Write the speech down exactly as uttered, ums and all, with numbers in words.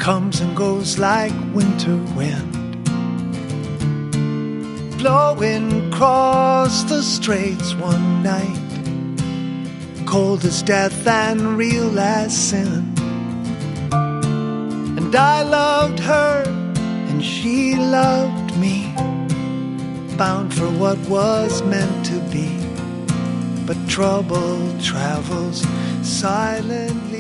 comes and goes like winter wind, blowing across the straits one night, cold as death and real as sin. And I loved her and she loved me, bound for what was meant to be. But trouble travels silently.